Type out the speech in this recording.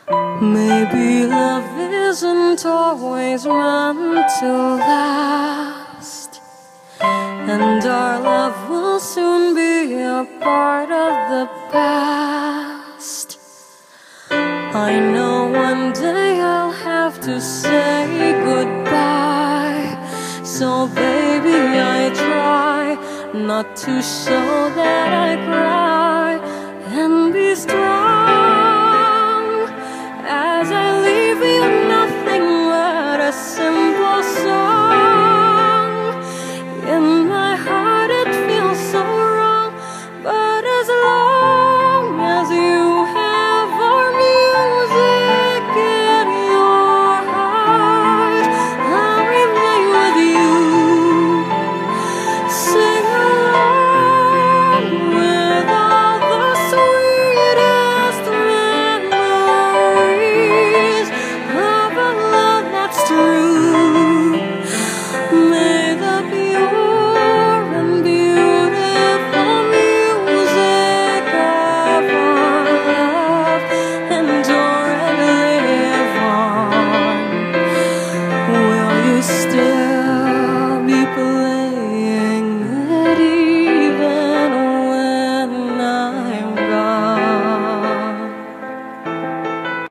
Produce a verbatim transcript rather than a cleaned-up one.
Maybe love isn't always meant to last, and our love will soon be a part of the past. I know one day I'll have to say goodbye, so baby I try not to show that I cry and be strong.